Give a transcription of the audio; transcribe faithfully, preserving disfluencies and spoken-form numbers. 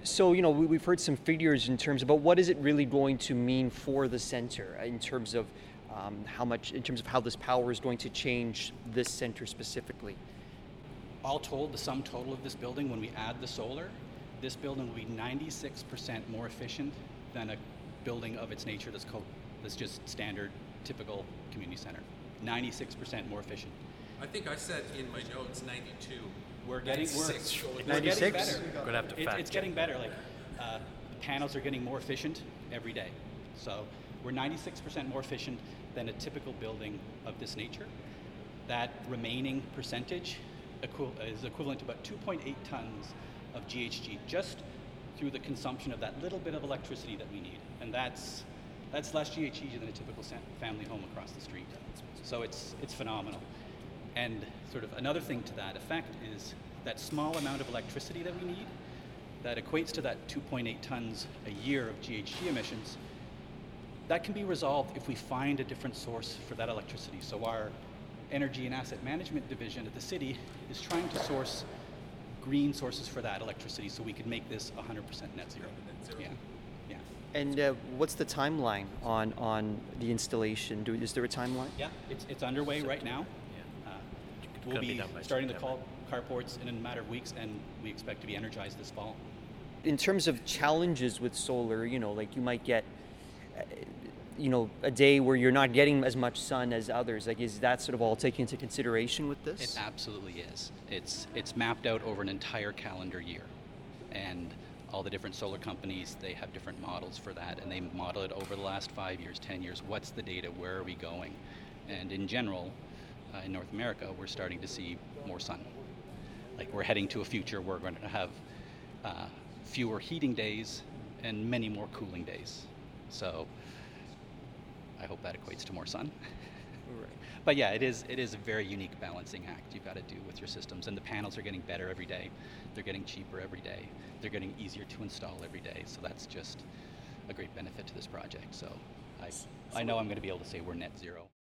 So, you know, we, we've heard some figures in terms about what is it really going to mean for the center in terms of um, how much, in terms of how this power is going to change this center specifically. All told, the sum total of this building, when we add the solar, this building will be ninety-six percent more efficient than a building of its nature that's, co- that's just standard, typical community center. ninety-six percent more efficient. I think I said in my notes ninety-two. We're getting we're, ninety-six. we're ninety-six? getting better. We're gonna have to It- fact it's check getting better. Like uh, the panels are getting more efficient every day. So we're ninety-six percent more efficient than a typical building of this nature. That remaining percentage equi- is equivalent to about two point eight tons of G H G just through the consumption of that little bit of electricity that we need, and that's that's less G H G than a typical sa- family home across the street. So it's it's phenomenal. And sort of another thing to that effect is that small amount of electricity that we need, that equates to that two point eight tons a year of G H G emissions, that can be resolved if we find a different source for that electricity. So our energy and asset management division at the city is trying to source green sources for that electricity so we can make this one hundred percent net zero. Net zero. Yeah, yeah. And uh, what's the timeline on, on the installation? Do, is there a timeline? Yeah, it's, it's underway right now. Uh, we'll Gonna be be done by starting to September. call carports in a matter of weeks, and we expect to be energized this fall. In terms of challenges with solar, you know, like you might get, uh, you know, a day where you're not getting as much sun as others. Like, is that sort of all taken into consideration with this? It absolutely is. It's it's mapped out over an entire calendar year, and all the different solar companies, they have different models for that, and they model it over the last five years, ten years. What's the data? Where are we going? And in general, uh, in North America, we're starting to see more sun. Like we're heading to a future where we're going to have uh, fewer heating days and many more cooling days. So I hope that equates to more sun. Right. But yeah, it is it is a very unique balancing act you've got to do with your systems, and the panels are getting better every day. They're getting cheaper every day. They're getting easier to install every day. So that's just a great benefit to this project. So I I know I'm going to be able to say we're net zero.